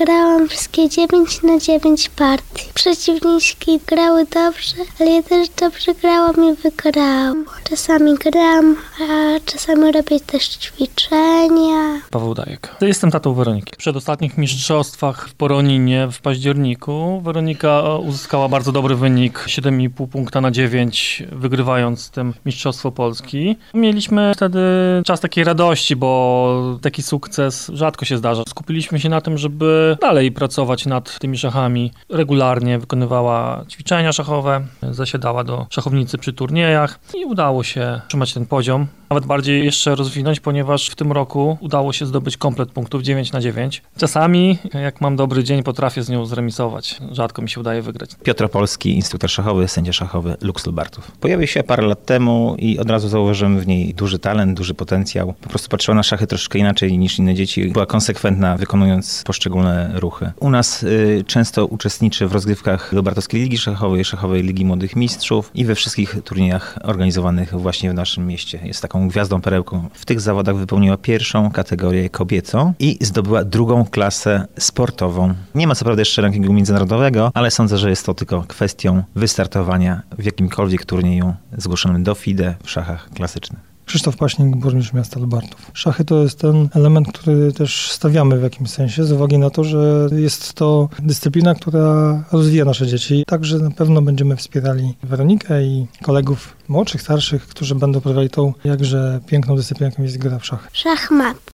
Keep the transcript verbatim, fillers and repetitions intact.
Wygrałam wszystkie dziewięć na dziewięć partii. Przeciwniczki grały dobrze, ale ja też dobrze grałam i wygrałam. Czasami gram, a czasami robię też ćwiczenia. Paweł Dajek. Jestem tatą Weroniki. W przedostatnich mistrzostwach w Poroninie w październiku Weronika uzyskała bardzo dobry wynik, siedem i pół punkta na dziewięć, wygrywając tym Mistrzostwo Polski. Mieliśmy wtedy czas takiej radości, bo taki sukces rzadko się zdarza. Skupiliśmy się na tym, żeby dalej pracować nad tymi szachami. Regularnie wykonywała ćwiczenia szachowe, zasiadała do szachownicy przy turniejach i udało się utrzymać ten poziom. Nawet bardziej jeszcze rozwinąć, ponieważ w tym roku udało się zdobyć komplet punktów dziewięć na dziewięć. Czasami, jak mam dobry dzień, potrafię z nią zremisować. Rzadko mi się udaje wygrać. Piotr Opolski, instruktor szachowy, sędzia szachowy Lux Lubartów. Pojawił się parę lat temu i od razu zauważyłem w niej duży talent, duży potencjał. Po prostu patrzyła na szachy troszeczkę inaczej niż inne dzieci. Była konsekwentna, wykonując poszczególne ruchy. U nas y, często uczestniczy w rozgrywkach Lubartowskiej Ligi Szachowej, Szachowej Ligi Młodych Mistrzów i we wszystkich turniejach organizowanych właśnie w naszym mieście. Jest taką gwiazdą, perełką. W tych zawodach wypełniła pierwszą kategorię kobiecą i zdobyła drugą klasę sportową. Nie ma co prawda jeszcze rankingu międzynarodowego, ale sądzę, że jest to tylko kwestią wystartowania w jakimkolwiek turnieju zgłoszonym do F I D E w szachach klasycznych. Krzysztof Paśnik, burmistrz miasta Lubartów. Szachy to jest ten element, który też stawiamy w jakimś sensie, z uwagi na to, że jest to dyscyplina, która rozwija nasze dzieci. Także na pewno będziemy wspierali Weronikę i kolegów młodszych, starszych, którzy będą prowadzić tą jakże piękną dyscyplinę, jaką jest gra w szachy. Szachmat.